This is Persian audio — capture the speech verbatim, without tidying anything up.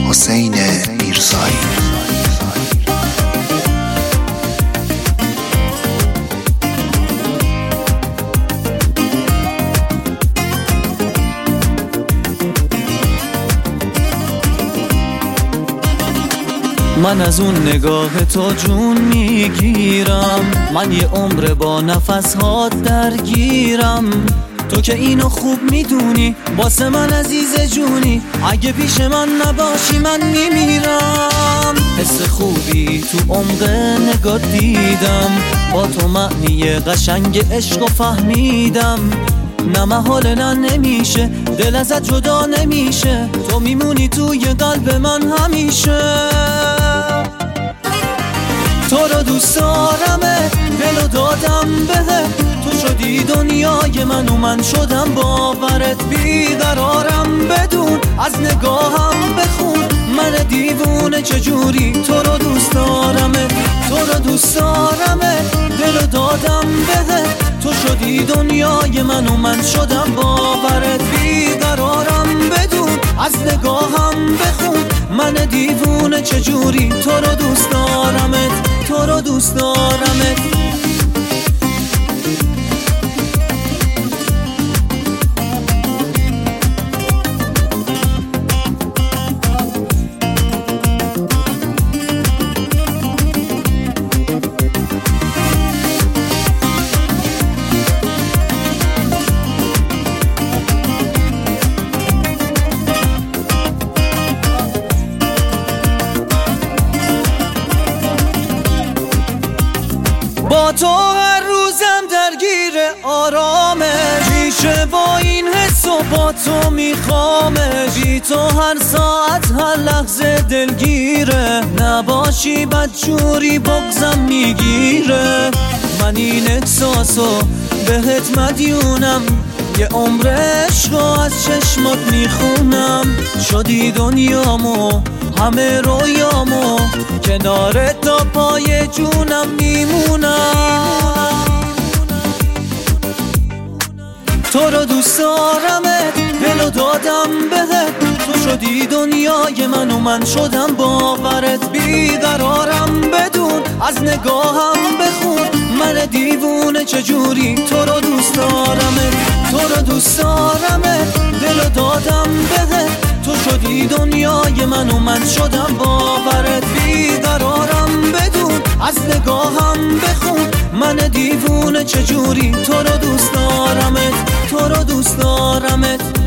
حسین میرزایی. من از اون نگاه تو جون میگیرم، من یه عمر با نفسهات درگیرم. تو که اینو خوب میدونی، واسه من عزیز جونی، اگه پیش من نباشی من میمیرم. حس خوبی تو عمق نگاه دیدم، با تو معنی قشنگ عشق و فهمیدم. نه محاله نه نمیشه، دل ازت جدا نمیشه، تو میمونی توی قلب من همیشه. تو رو دوست دارمه، دلو دادم بهه، تو شدی دنیای من و من شدم باورت. بیقرارم بدون، از نگاهم بخون، من دیوونه چجوری تو رو دوست دارمه. تو رو دوست دارمه، دلو دادم بهه، تو شدی دنیای من و من شدم باورت. بیقرارم بدون، از نگاهم بخون، من دیوونه چجوری تو رو دوست دارمت، تو رو دوست دارمت. با تو هر روزم درگیر آرامه، میشه با این حس و با تو میخوامه. بی تو هر ساعت هر لحظه دلگیره، نباشی بدجوری بغضم میگیره. من این احساسو بهت مدیونم، یه عمر عشقو از چشمات میخونم. شدی دنیامو همه رویامو، کنارت تا پای جونم میمونم. تو رو دوست دارمه، دلو دادم بهت، تو شدی دنیای من و من شدم باورت. بیقرارم بدون، از نگاهم بخون، من دیوونه چجوری تو رو دوست دارمه. تو رو دوست دارمه، دلو دادم بهت، تو شدی دنیای من و من شدم باورت. بیقرارم بدون، از نگاهم بخون، من دیوونه چجوری تو رو دوست دارمت، تو رو دوست دارمت.